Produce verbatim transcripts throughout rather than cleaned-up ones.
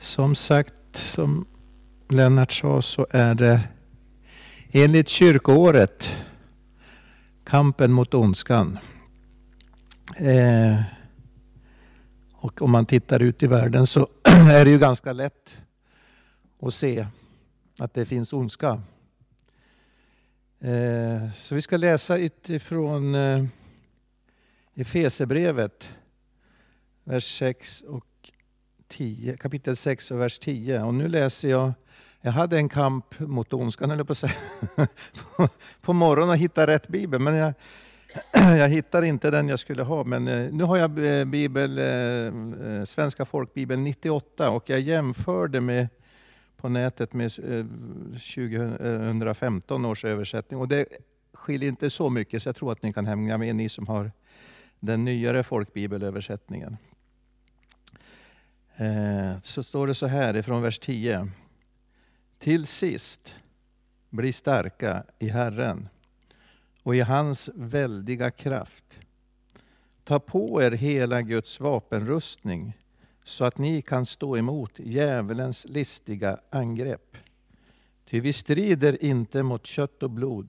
Som sagt, som Lennart sa, så är det enligt kyrkoåret kampen mot ondskan. Eh, och om man tittar ut i världen så är det ju ganska lätt att se att det finns ondska. Eh, så vi ska läsa ifrån eh, Efesierbrevet, vers sex och tio, kapitel sex och vers tio. Och nu läser jag, jag hade en kamp mot ondskan, eller på att säga, på, på morgonen och hitta rätt bibel, men jag, jag hittar inte den jag skulle ha. Men eh, nu har jag bibel, eh, Svenska folkbibeln nittioåtta, och jag jämförde med på nätet med eh, tjugohundrafemton års översättning, och det skiljer inte så mycket, så jag tror att ni kan hänga med, ni som har den nyare folkbibelöversättningen. Eh, så står det så här ifrån vers tio. Till sist, bli starka i Herren och i hans väldiga kraft. Ta på er hela Guds vapenrustning så att ni kan stå emot djävulens listiga angrepp. Ty vi strider inte mot kött och blod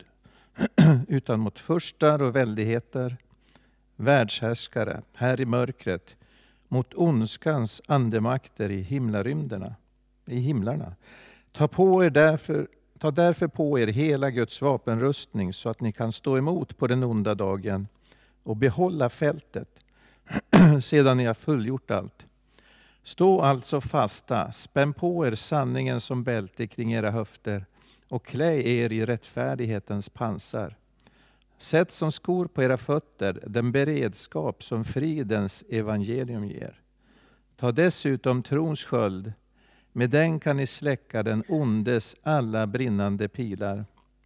utan mot furstar och väldigheter, världshärskare här i mörkret, mot ondskans andemakter i himlarymderna, i himlarna. Ta på er därför, ta därför på er hela Guds vapenrustning så att ni kan stå emot på den onda dagen och behålla fältet sedan ni har fullgjort allt. Stå alltså fasta, spänn på er sanningen som bälte kring era höfter och klä er i rättfärdighetens pansar. Sätt som skor på era fötter den beredskap som fridens evangelium ger. Ta dessutom trons sköld, med den kan ni släcka den ondes alla brinnande pilar.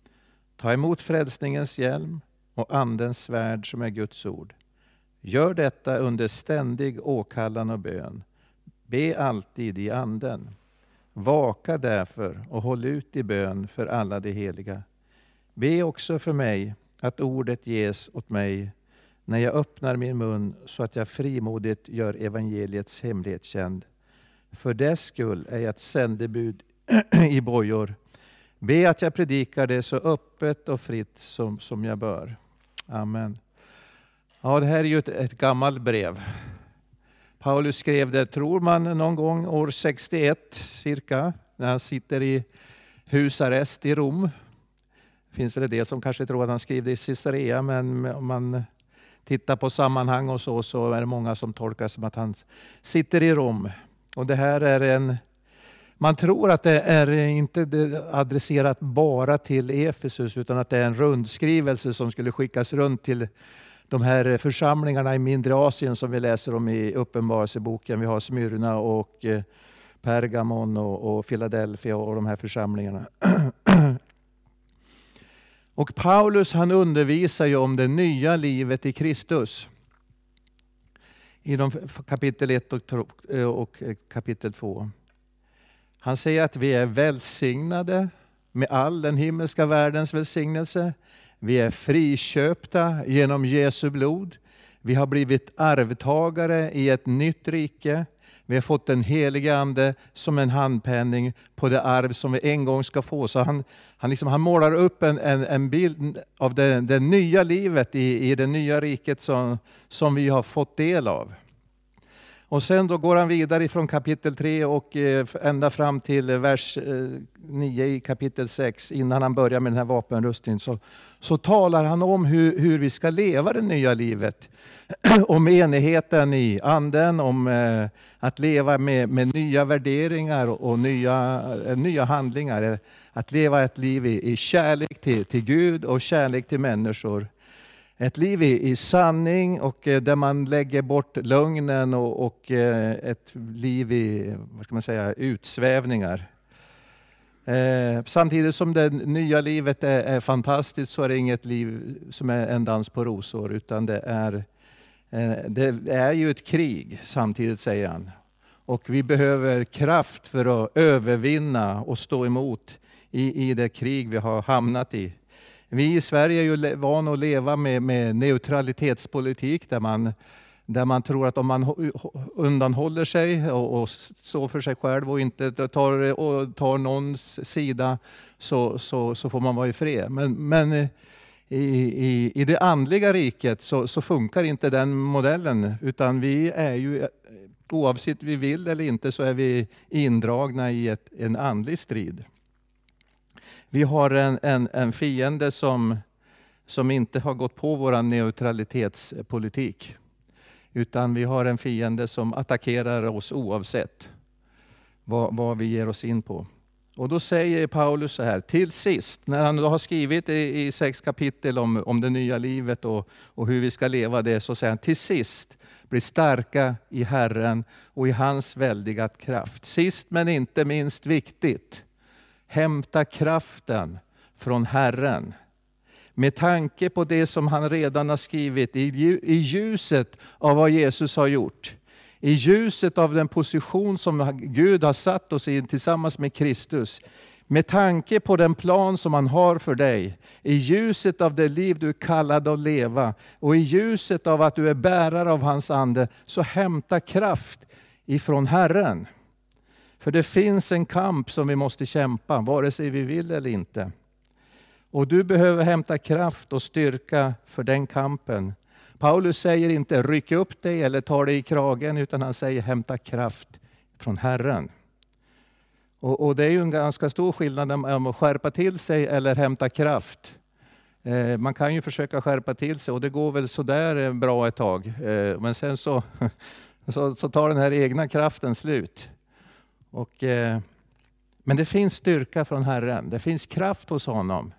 Ta emot frälsningens hjälm och andens svärd som är Guds ord. Gör detta under ständig åkallan och bön. Be alltid i anden. Vaka därför och håll ut i bön för alla de heliga. Be också för mig att ordet ges åt mig när jag öppnar min mun så att jag frimodigt gör evangeliets hemlighet känd. För dess skull är jag ett sändebud i bojor. Be att jag predikar det så öppet och fritt som, som jag bör. Amen. Ja, det här är ju ett, ett gammalt brev. Paulus skrev det, tror man, någon gång år sextioett cirka, när han sitter i husarrest i Rom. Det finns väl det som kanske tror att han skrev det i Caesarea, men om man tittar på sammanhang och så, så är det många som tolkar som att han sitter i Rom. Och det här är en, man tror att det är inte adresserat bara till Efesus, utan att det är en rundskrivelse som skulle skickas runt till de här församlingarna i mindre Asien som vi läser om i Uppenbarelseboken. Vi har Smyrna och Pergamon och, och Philadelphia och de här församlingarna. Och Paulus, han undervisar ju om det nya livet i Kristus. I de kapitel ett och, och kapitel två. Han säger att vi är välsignade med all den himmelska världens välsignelse. Vi är friköpta genom Jesu blod. Vi har blivit arvtagare i ett nytt rike. Vi har fått den heliga ande som en handpenning på det arv som vi en gång ska få. Så han, han, liksom, han målar upp en, en, en bild av det, det nya livet i, i det nya riket som, som vi har fått del av. Och sen då går han vidare från kapitel tre och eh, ända fram till vers eh, nio i kapitel sex. Innan han börjar med den här vapenrustningen så, så talar han om hur, hur vi ska leva det nya livet. Om enigheten i anden, om eh, att leva med, med nya värderingar och, och nya, eh, nya handlingar. Att leva ett liv i, i kärlek till, till Gud och kärlek till människor. Ett liv i, i sanning och eh, där man lägger bort lögnen och, och eh, ett liv i, vad ska man säga, utsvävningar. Eh, samtidigt som det nya livet är, är fantastiskt, så är det inget liv som är en dans på rosor, utan det är, eh, det är ju ett krig samtidigt, säger han. Och vi behöver kraft för att övervinna och stå emot i, i det krig vi har hamnat i. Vi i Sverige är ju vana att leva med, med neutralitetspolitik där man, där man tror att om man undanhåller sig och, och står för sig själv och inte tar, och tar någons sida, så, så, så får man vara i fred. Men, men i, i, i det andliga riket så, så funkar inte den modellen, utan vi är ju, oavsett vi vill eller inte, så är vi indragna i ett, en andlig strid. Vi har en, en, en fiende som, som inte har gått på vår neutralitetspolitik. Utan vi har en fiende som attackerar oss oavsett vad, vad vi ger oss in på. Och då säger Paulus så här, till sist, när han då har skrivit i, i sex kapitel om, om det nya livet och, och hur vi ska leva det, så säger han, till sist, bli starka i Herren och i hans väldiga kraft. Sist men inte minst viktigt, hämta kraften från Herren. Med tanke på det som han redan har skrivit, i, i ljuset av vad Jesus har gjort. I ljuset av den position som Gud har satt oss i tillsammans med Kristus. Med tanke på den plan som han har för dig. I ljuset av det liv du är kallad att leva. Och i ljuset av att du är bärare av hans ande. Så hämta kraft ifrån Herren. För det finns en kamp som vi måste kämpa, vare sig vi vill eller inte. Och du behöver hämta kraft och styrka för den kampen. Paulus säger inte ryck upp dig eller ta dig i kragen, utan han säger hämta kraft från Herren. Och, och det är ju en ganska stor skillnad om att skärpa till sig eller hämta kraft. Eh, man kan ju försöka skärpa till sig och det går väl sådär bra ett tag. Eh, men sen så, så, så tar den här egna kraften slut. Och, eh, men det finns styrka från Herren, det finns kraft hos honom.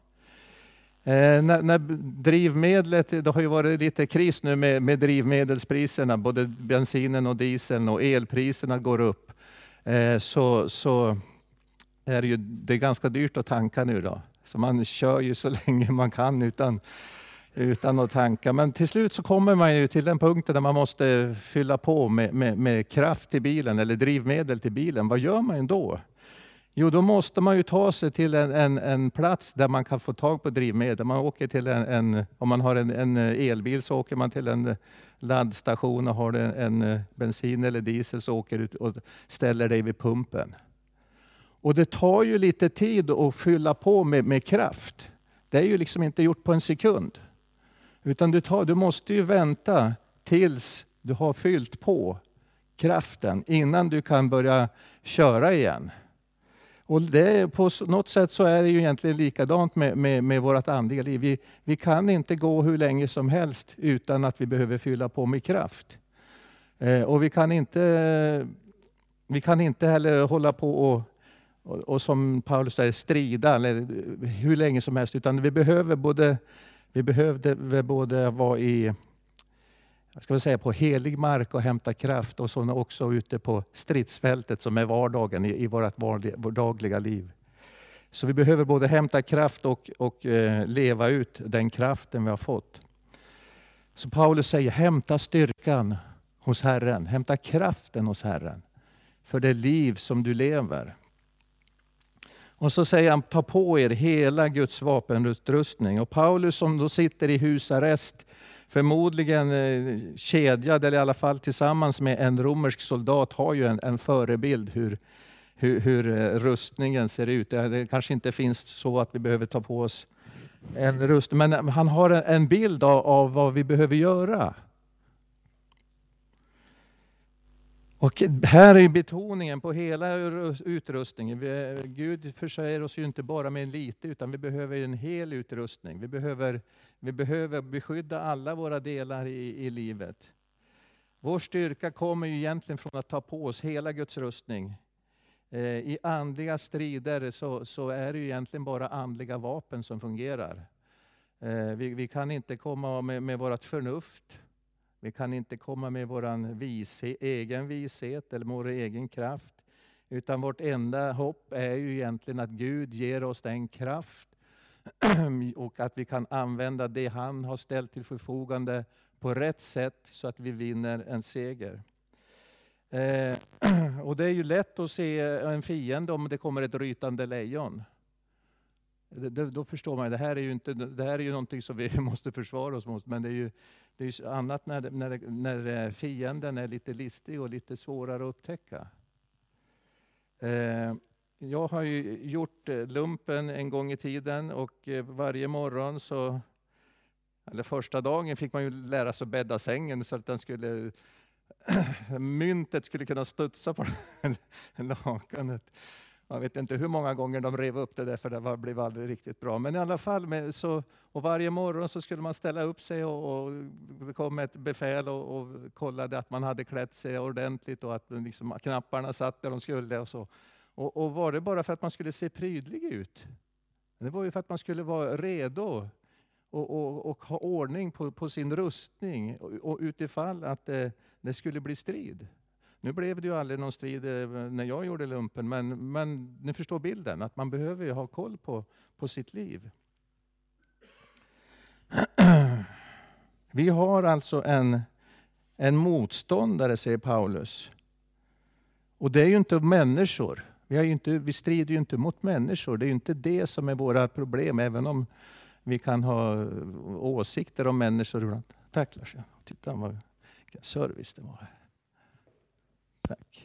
Eh, när, när drivmedlet, det har ju varit lite kris nu med, med drivmedelspriserna, både bensinen och dieseln, och elpriserna går upp. Eh, så, så är det ju det är ganska dyrt att tanka nu då. Så man kör ju så länge man kan utan, utan att tanka. Men till slut så kommer man ju till den punkten där man måste fylla på med, med, med kraft till bilen eller drivmedel till bilen. Vad gör man då? Jo, då måste man ju ta sig till en, en, en plats där man kan få tag på drivmedel. Man åker till en, en, om man har en, en elbil så åker man till en laddstation, och har en, en bensin eller diesel så åker du och ställer dig vid pumpen. Och det tar ju lite tid att fylla på med, med kraft. Det är ju liksom inte gjort på en sekund. Utan du, tar, du måste ju vänta tills du har fyllt på kraften innan du kan börja köra igen. Och det, på något sätt så är det ju egentligen likadant med, med, med vårt andliga liv. Vi, vi kan inte gå hur länge som helst utan att vi behöver fylla på med kraft. Eh, och vi kan inte, vi kan inte heller hålla på och, och, och som Paulus säger strida eller hur länge som helst. Utan vi behöver både, vi behövde både vara i, jag ska väl säga, på helig mark och hämta kraft, och så också ute på stridsfältet som är vardagen i, i vårt vardagliga liv. Så vi behöver både hämta kraft och, och eh, leva ut den kraften vi har fått. Så Paulus säger, hämta styrkan hos Herren, hämta kraften hos Herren för det liv som du lever. Och så säger han, ta på er hela Guds vapenutrustning. Och Paulus som då sitter i husarrest, förmodligen kedjad eller i alla fall tillsammans med en romersk soldat, har ju en, en förebild hur, hur, hur rustningen ser ut. Det kanske inte finns så att vi behöver ta på oss en rustning, men han har en bild av, av vad vi behöver göra. Och här är betoningen på hela utrustningen. Vi, Gud försäger oss ju inte bara med en lite, utan vi behöver en hel utrustning. Vi behöver, vi behöver beskydda alla våra delar i, i livet. Vår styrka kommer ju egentligen från att ta på oss hela Guds rustning. Eh, I andliga strider så, så är det ju egentligen bara andliga vapen som fungerar. Eh, vi, vi kan inte komma med, med vårt förnuft. Vi kan inte komma med vår vise, egen vishet eller vår egen kraft. Utan vårt enda hopp är ju egentligen att Gud ger oss den kraft. Och att vi kan använda det han har ställt till förfogande på rätt sätt så att vi vinner en seger. Eh, och det är ju lätt att se en fiende om det kommer ett rytande lejon. Det, det, då förstår man, det här är ju inte, det här är ju någonting som vi måste försvara oss mot, men det är ju, Det är ju annat när, när, när fienden är lite listig och lite svårare att upptäcka. Eh, jag har ju gjort lumpen en gång i tiden och varje morgon så, eller första dagen fick man ju lära sig att bädda sängen så att den skulle, myntet skulle kunna studsa på lakanet. Jag vet inte hur många gånger de rev upp det där, för det var, blev aldrig riktigt bra. Men i alla fall, med, så, och varje morgon så skulle man ställa upp sig och, och det kom ett befäl och, och kollade att man hade klätt sig ordentligt och att liksom, knapparna satt där de skulle. Och, så. Och, och var det bara för att man skulle se prydlig ut? Det var ju för att man skulle vara redo och, och, och ha ordning på, på sin rustning och, och utifall att det, det skulle bli strid. Nu blev det ju aldrig någon strid när jag gjorde lumpen, men, men ni förstår bilden, att man behöver ju ha koll på, på sitt liv. Vi har alltså en, en motståndare, säger Paulus. Och det är ju inte människor. Vi, har ju inte, vi strider ju inte mot människor. Det är ju inte det som är våra problem, även om vi kan ha åsikter om människor. Tack Lars. Titta vad vilken service det var här. Tack.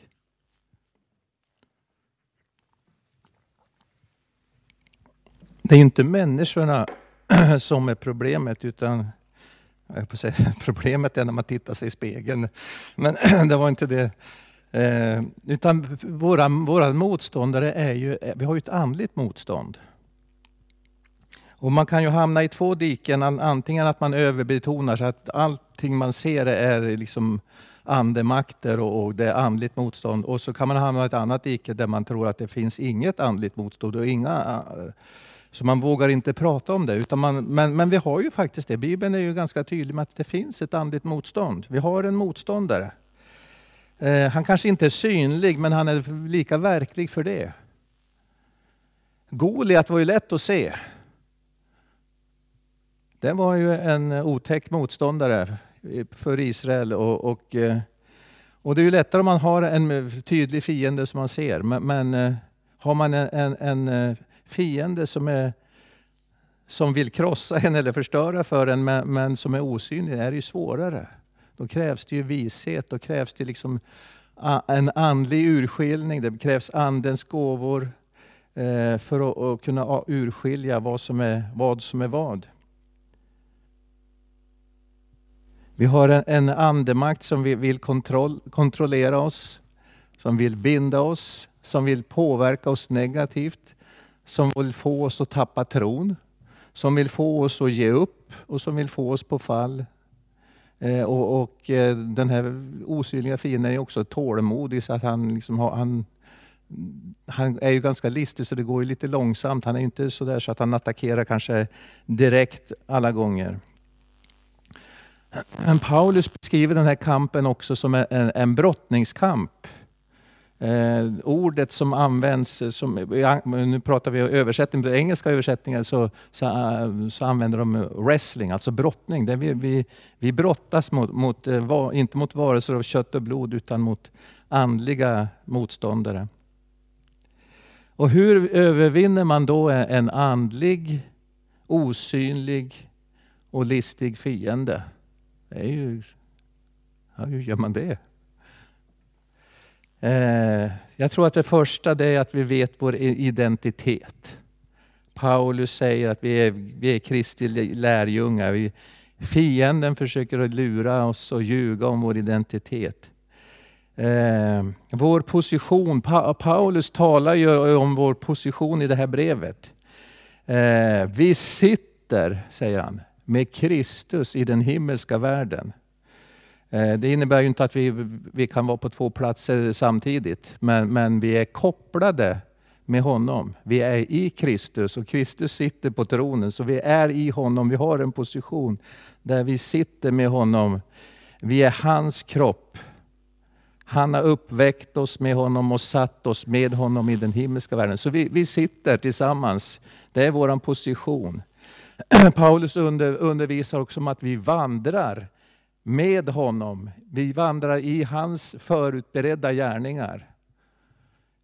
Det är inte människorna som är problemet, utan jag får säga, problemet är när man tittar sig i spegeln. Men det var inte det. Eh, utan våra, våra motståndare är ju, vi har ju ett andligt motstånd. Och man kan ju hamna i två diken, antingen att man överbetonar så att allting man ser är liksom andemakter och, och det är andligt motstånd. Och så kan man hamna i ett annat dike där man tror att det finns inget andligt motstånd och inga, så man vågar inte prata om det. Utan man, men, men vi har ju faktiskt det. Bibeln är ju ganska tydlig med att det finns ett andligt motstånd. Vi har en motståndare. Eh, han kanske inte är synlig, men han är lika verklig för det. Goliat var ju lätt att se. Det var ju en otäck motståndare för Israel. Och, och, och det är ju lättare om man har en tydlig fiende som man ser. Men, men har man en, en, en fiende som, är, som vill krossa en eller förstöra för en, men, men som är osynlig, är det ju svårare. Då krävs det ju vishet, då krävs det liksom en andlig urskiljning. Det krävs andens gåvor för att, att kunna urskilja vad som är vad. Som är vad. Vi har en, en andemakt som vill kontroll, kontrollera oss, som vill binda oss, som vill påverka oss negativt, som vill få oss att tappa tron, som vill få oss att ge upp och som vill få oss på fall. Eh, och, och eh, den här osynliga fienden är också tålmodig, så att han, liksom har, han, han är ju ganska listig, så det går ju lite långsamt. Han är ju inte så där så att han attackerar kanske direkt alla gånger. Men Paulus beskriver den här kampen också som en, en brottningskamp. Eh, ordet som används, som, nu pratar vi översättning, på engelska översättningar så, så, så använder de wrestling, alltså brottning. Där vi, vi, vi brottas mot, mot, inte mot varelser av kött och blod, utan mot andliga motståndare. Och hur övervinner man då en andlig, osynlig och listig fiende? Det är ju, ja, hur gör man det? Eh, jag tror att det första det är att vi vet vår identitet. Paulus säger att vi är, vi är Kristi lärjungar. Vi, fienden försöker att lura oss och ljuga om vår identitet. Eh, vår position, pa, Paulus talar ju om vår position i det här brevet. Eh, vi sitter, säger han, med Kristus i den himmelska världen. Det innebär ju inte att vi, vi kan vara på två platser samtidigt. Men, men vi är kopplade med honom. Vi är i Kristus och Kristus sitter på tronen. Så vi är i honom. Vi har en position där vi sitter med honom. Vi är hans kropp. Han har uppväckt oss med honom och satt oss med honom i den himmelska världen. Så vi, vi sitter tillsammans. Det är vår position. Paulus under, undervisar också om att vi vandrar med honom. Vi vandrar i hans förutberedda gärningar.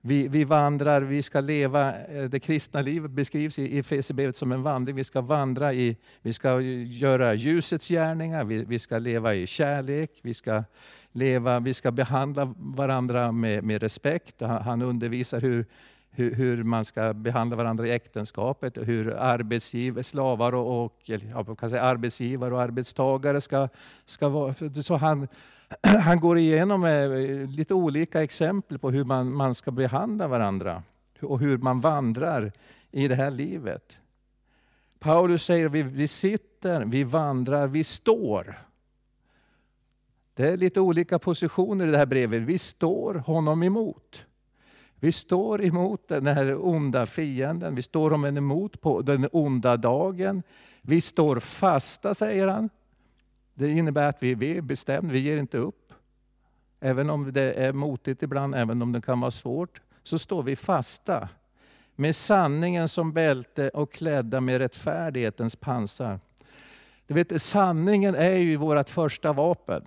Vi, vi vandrar, vi ska leva, det kristna livet beskrivs i Efesierbrevet som en vandring. Vi ska vandra i, vi ska göra ljusets gärningar, vi, vi ska leva i kärlek, vi ska leva, vi ska behandla varandra med, med respekt. Han undervisar hur, hur, hur man ska behandla varandra i äktenskapet, och hur arbetsgivare, slavar och, och ja, kan säga arbetsgivare och arbetstagare ska, ska vara. Så han Han går igenom lite olika exempel på hur man, man ska behandla varandra och hur man vandrar i det här livet. Paulus säger vi, vi sitter, vi vandrar, vi står. Det är lite olika positioner i det här brevet. Vi står honom emot. Vi står emot den här onda fienden. Vi står honom emot på den onda dagen. Vi står fasta, säger han. Det innebär att vi, vi är bestämda, vi ger inte upp. Även om det är motigt ibland, även om det kan vara svårt, så står vi fasta. Med sanningen som bälte och klädda med rättfärdighetens pansar. Du vet, sanningen är ju vårt första vapen.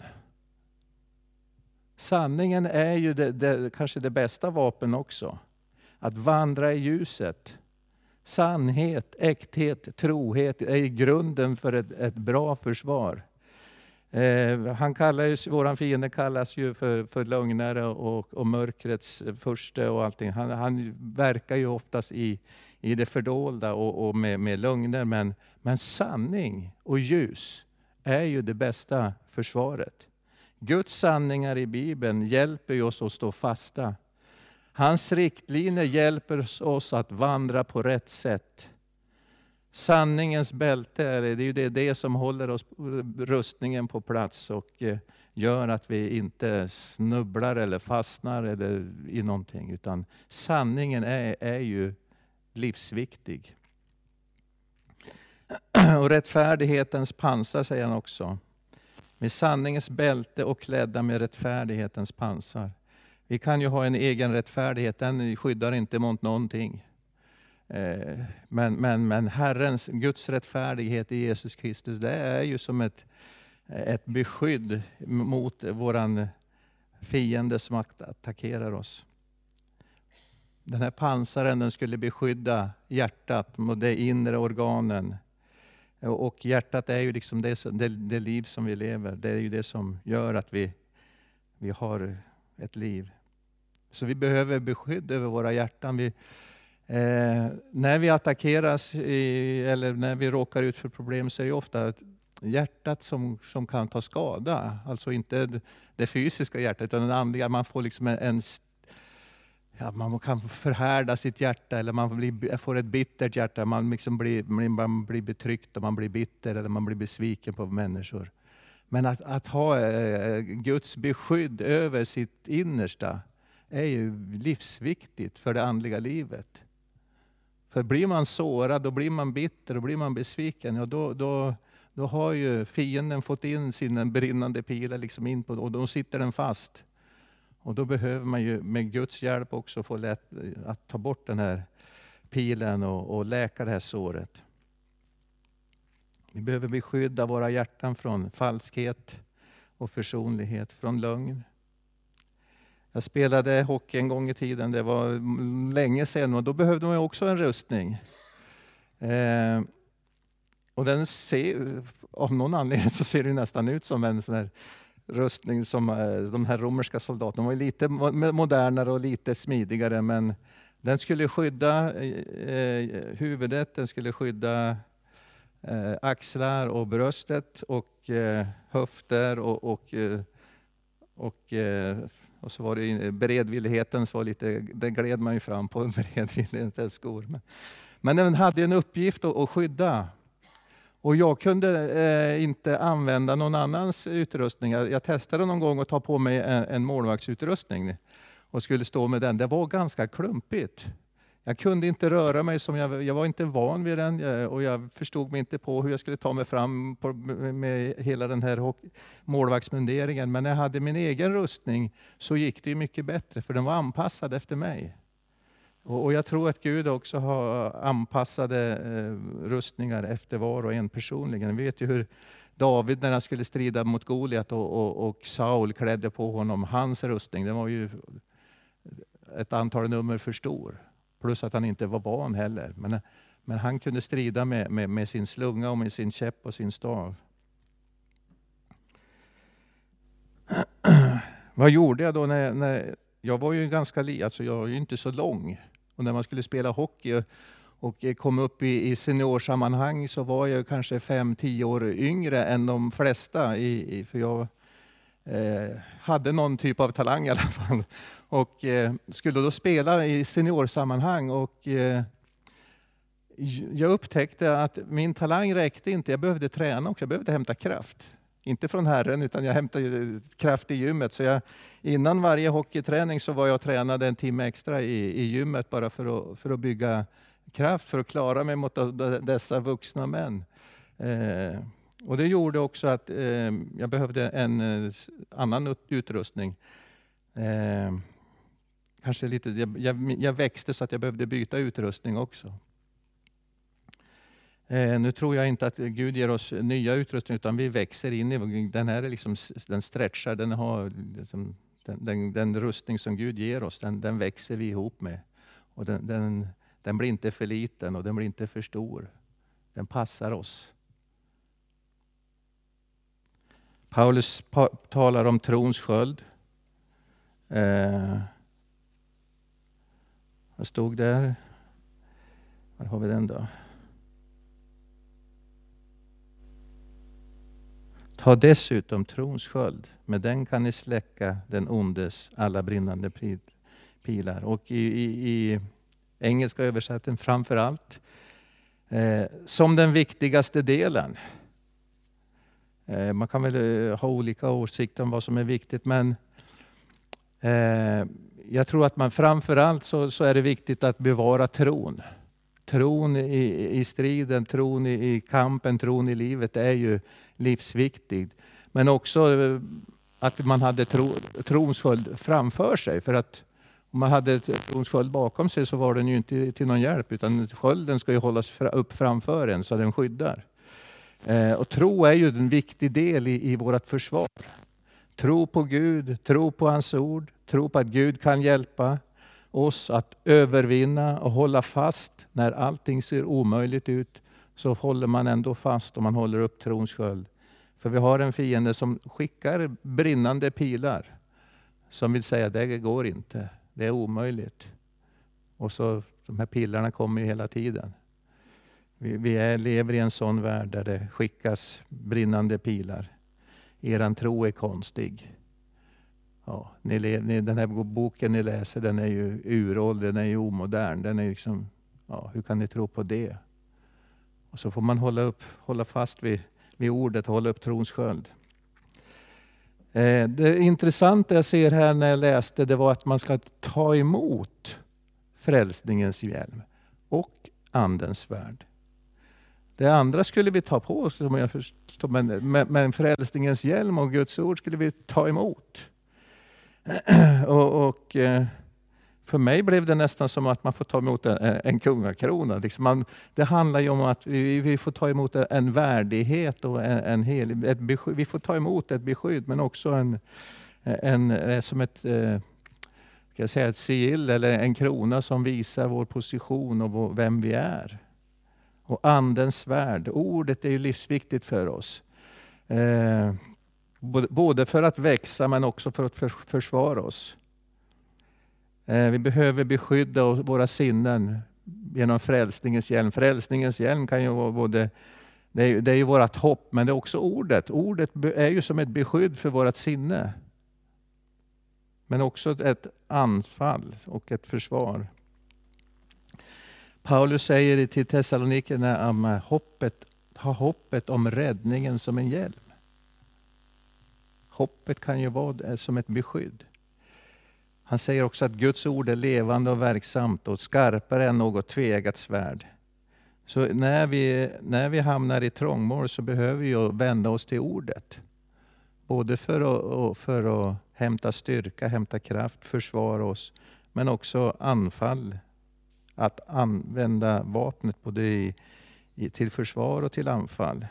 Sanningen är ju det, det, kanske det bästa vapen också. Att vandra i ljuset. Sannhet, äkthet, trohet är i grunden för ett, ett bra försvar. Eh, han kallas, våran fiende kallas ju för, för lögnare och, och mörkrets furste och allting. Han, han verkar ju oftast i, i det fördolda och, och med, med lögner. Men, men sanning och ljus är ju det bästa försvaret. Guds sanningar i Bibeln hjälper oss att stå fasta. Hans riktlinjer hjälper oss att vandra på rätt sätt. Sanningens bälte är det, det är ju det, det som håller oss rustningen på plats och gör att vi inte snubblar eller fastnar eller i någonting. Utan sanningen är, är ju livsviktig. Och rättfärdighetens pansar, säger han också. Med sanningens bälte och klädda med rättfärdighetens pansar. Vi kan ju ha en egen rättfärdighet, den skyddar inte mot någonting. Men, men, men Herrens, Guds rättfärdighet i Jesus Kristus, det är ju som ett, ett beskydd mot våran fiende som attackerar oss. Den här pansaren, den skulle beskydda hjärtat mot de inre organen. Och hjärtat är ju liksom det, det, det liv som vi lever. Det är ju det som gör att vi, vi har ett liv. Så vi behöver beskydd över våra hjärtan. Vi, eh, när vi attackeras i, eller när vi råkar ut för problem, så är det ofta hjärtat som, som kan ta skada. Alltså inte det fysiska hjärtat utan det andliga. Man får liksom en, en ja, man kan förhärda sitt hjärta, eller man blir, får ett bittert hjärta. Man liksom blir, man blir betryckt och man blir bitter, eller man blir besviken på människor. Men att, att ha eh, Guds beskydd över sitt innersta är ju livsviktigt för det andliga livet. För blir man sårad, då blir man bitter, då blir man besviken. Ja, då, då, då har ju fienden fått in sina brinnande pilar liksom in på, och då sitter den fast. Och då behöver man ju med Guds hjälp också få lätt att ta bort den här pilen och, och läka det här såret. Vi behöver beskydda våra hjärtan från falskhet och försonlighet, från lögn. Jag spelade hockey en gång i tiden, det var länge sedan, och då behövde man också en rustning. Eh, och den ser, av någon anledning så ser det nästan ut som en sån här rustning som de här romerska soldaterna. De var lite modernare och lite smidigare, men den skulle skydda eh, huvudet, den skulle skydda eh, axlar och bröstet och eh, höfter och, och, och, eh, och så var det beredvilligheten, så var lite, det gled man ju fram på beredvillighetens skor. Men, men den hade en uppgift att, att skydda. Och jag kunde eh, inte använda någon annans utrustning. Jag, jag testade någon gång att ta på mig en, en målvaktsutrustning och skulle stå med den. Det var ganska klumpigt. Jag kunde inte röra mig, som jag, jag var inte van vid den, jag, och jag förstod mig inte på hur jag skulle ta mig fram på, med, med hela den här målvaktsmunderingen. Men när jag hade min egen rustning så gick det mycket bättre, för den var anpassad efter mig. Och jag tror att Gud också har anpassade rustningar efter var och en personligen. Vi vet ju hur David, när han skulle strida mot Goliat, och, och, och Saul klädde på honom hans rustning. Det var ju ett antal nummer för stor. Plus att han inte var van heller. Men, men han kunde strida med, med, med sin slunga och med sin käpp och sin stav. Vad gjorde jag då när, när jag var ju ganska li, alltså jag var ju inte så lång. Och när man skulle spela hockey och, och kom upp i, i seniorsammanhang så var jag kanske fem tio år yngre än de flesta. I, i, för jag eh, hade någon typ av talang i alla fall. Och eh, skulle då spela i seniorsammanhang och eh, jag upptäckte att min talang räckte inte. Jag behövde träna också, jag behövde hämta kraft. Inte från Herren, utan jag hämtade kraft i gymmet. Så jag, innan varje hockeyträning så var jag och tränade en timme extra i, i gymmet bara för att, för att bygga kraft, för att klara mig mot dessa vuxna män. Eh, och det gjorde också att eh, jag behövde en eh, annan utrustning. Eh, kanske lite, jag, jag, jag växte så att jag behövde byta utrustning också. Eh, nu tror jag inte att Gud ger oss nya utrustningar, utan vi växer in i den här är liksom, den stretchar, den har liksom, den, den, den rustning som Gud ger oss, den, den växer vi ihop med. Och den, den, den blir inte för liten och den blir inte för stor. Den passar oss. Paulus pa, talar om trons sköld. Eh, vad stod där? Var har vi den då? Ta dessutom trons sköld, med den kan ni släcka den ondes alla brinnande pilar. Och i, i, i engelska översättningen framför allt eh, som den viktigaste delen. Eh, man kan väl ha olika åsikter om vad som är viktigt, men eh, jag tror att man framför allt så, så är det viktigt att bevara tron. Tron i, i striden, tron i, i kampen, tron i livet är ju livsviktig. Men också att man hade tro, trons sköld framför sig. För att om man hade trons sköld bakom sig så var den ju inte till någon hjälp. Utan skölden ska ju hållas upp framför en så den skyddar. Eh, och tro är ju en viktig del i, i vårt försvar. Tro på Gud, tro på hans ord, tro på att Gud kan hjälpa oss att övervinna och hålla fast när allting ser omöjligt ut. Så håller man ändå fast om man håller upp trons sköld. För vi har en fiende som skickar brinnande pilar. Som vill säga det går inte, det är omöjligt. Och så de här pilarna kommer ju hela tiden. Vi, vi är, lever i en sån värld där det skickas brinnande pilar. Eran tro är konstig. Ja, ni, ni, den här boken ni läser, den är ju uråldrig, den är ju omodern. Den är liksom, ja, hur kan ni tro på det? Och så får man hålla, upp, hålla fast vid, vid ordet och hålla upp trons sköld. Eh, det intressanta jag ser här när jag läste, det var att man ska ta emot frälsningens hjälm och andens svärd. Det andra skulle vi ta på oss, som jag förstår, men, men, men frälsningens hjälm och Guds ord skulle vi ta emot. och, och för mig blev det nästan som att man får ta emot en, en kungakrona. Liksom man, det handlar ju om att vi, vi får ta emot en värdighet och en, en hel, ett beskydd. Vi får ta emot ett beskydd, men också en, en, som ett, ska jag säga, ett sigill eller en krona som visar vår position och vår, vem vi är. Och andens svärd, ordet är ju livsviktigt för oss. Eh, både för att växa men också för att försvara oss. Eh, vi behöver beskydda våra sinnen genom frälsningens hjälm. Frälsningens hjälm kan ju vara både, det är, det är ju vårt hopp, men det är också ordet. Ordet är ju som ett beskydd för vårt sinne. Men också ett anfall och ett försvar. Paulus säger till Thessalonikerna om hoppet, ha hoppet om räddningen som en hjälm. Hoppet kan ju vara som ett beskydd. Han säger också att Guds ord är levande och verksamt och skarpare än något tveeggat svärd. Så när vi, när vi hamnar i trångmål så behöver vi ju vända oss till ordet. Både för att, för att hämta styrka, hämta kraft, försvara oss, men också anfall. Att använda vapnet både i, i, till försvar och till anfall.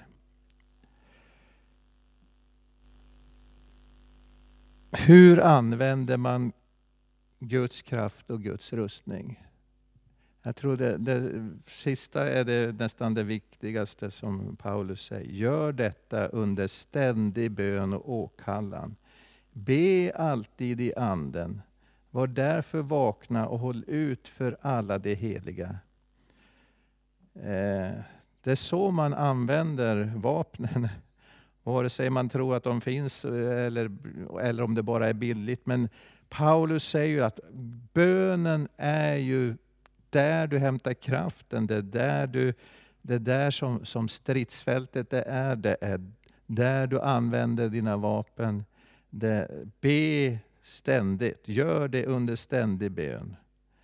Hur använder man Guds kraft och Guds rustning. Jag tror det, det sista är det nästan det viktigaste som Paulus säger. Gör detta under ständig bön och åkallan. Be alltid i anden. Var därför vakna och håll ut för alla de heliga. Eh, det är så man använder vapnen. Vare sig man tror att de finns eller, eller om det bara är billigt. Men Paulus säger ju att bönen är ju där du hämtar kraften. Det är där, du, det är där som, som stridsfältet det är. Det är där du använder dina vapen. Det, be ständigt. Gör det under ständig bön.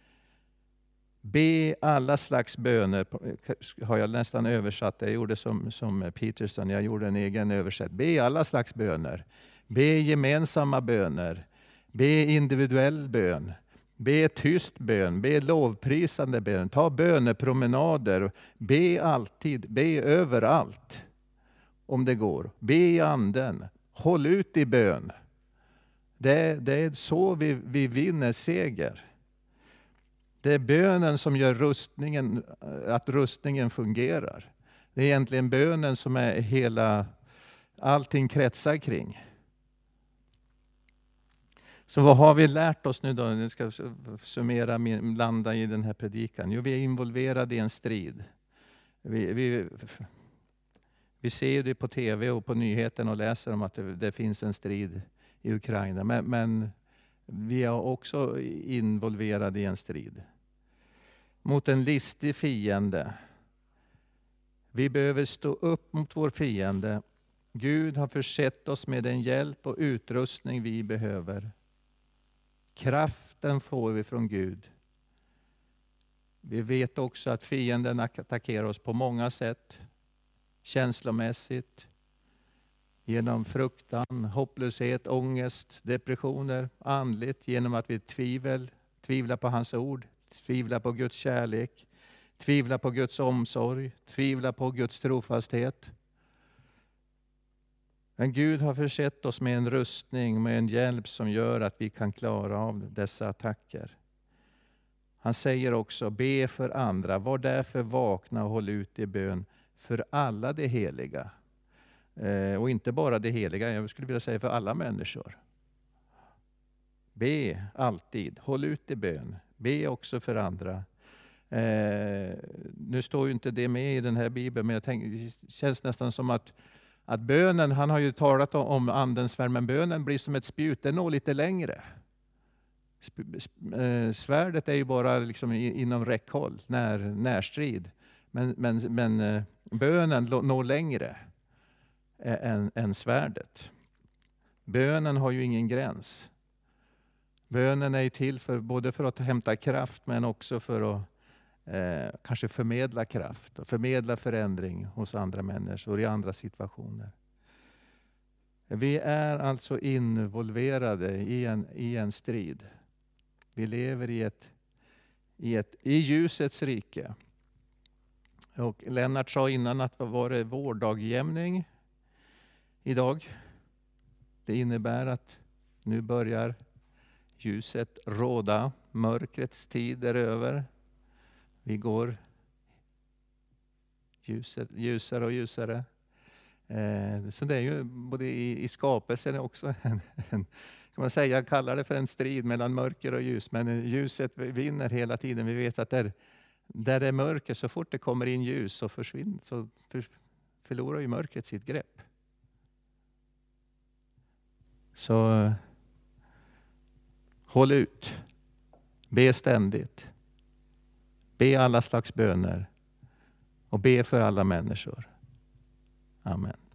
Be alla slags böner, har jag nästan översatt. Jag gjorde som, som Peterson, jag gjorde en egen översättning. Be alla slags böner. Be gemensamma böner. Be individuell bön. Be tyst bön. Be lovprisande bön. Ta bönepromenader. Be alltid. Be överallt. Om det går. Be i anden. Håll ut i bön. Det, det är så vi, vi vinner seger. Det är bönen som gör rustningen, att rustningen fungerar. Det är egentligen bönen som är hela, allting kretsar kring. Så vad har vi lärt oss nu då? Nu ska jag summera, landa i den här predikan. Jo, vi är involverade i en strid. Vi, vi, vi ser det på tv och på nyheten och läser om att det, det finns en strid i Ukraina. Men, men vi är också involverade i en strid. Mot en listig fiende. Vi behöver stå upp mot vår fiende. Gud har försett oss med den hjälp och utrustning vi behöver. Kraften får vi från Gud. Vi vet också att fienden attackerar oss på många sätt. Känslomässigt. Genom fruktan, hopplöshet, ångest, depressioner. Andligt genom att vi tvivel, tvivlar på hans ord. Tvivlar på Guds kärlek. Tvivlar på Guds omsorg. Tvivlar på Guds trofasthet. Men Gud har försett oss med en rustning, med en hjälp som gör att vi kan klara av dessa attacker. Han säger också, be för andra. Var därför vakna och håll ut i bön för alla de heliga. Eh, och inte bara de heliga, jag skulle vilja säga för alla människor. Be alltid, håll ut i bön. Be också för andra. Eh, nu står ju inte det med i den här bibeln, men jag tänker, det känns nästan som att, att bönen, han har ju talat om, om andens svärd, men bönen blir som ett spjut, det når lite längre. Svärdet är ju bara liksom inom räckhåll, när, närstrid. Men, men, men bönen når längre än, än svärdet. Bönen har ju ingen gräns. Bönen är ju till för, både för att hämta kraft, men också för att eh, kanske förmedla kraft och förmedla förändring hos andra människor i andra situationer. Vi är alltså involverade i en, i en strid. Vi lever i ett, i ett i ljusets rike. Och Lennart sa innan att det var vårdagjämning idag. Det innebär att nu börjar ljuset råda, mörkrets tid är över. Vi går ljuset, ljusare och ljusare. Eh, så det är ju både i, i skapelsen också en, en, kan man säga, jag kallar det för en strid mellan mörker och ljus. Men ljuset vinner hela tiden. Vi vet att där, där det är mörker, så fort det kommer in ljus så försvinner, så för, förlorar ju mörkret sitt grepp. Så håll ut. Be ständigt. Be alla slags böner. Och be för alla människor. Amen.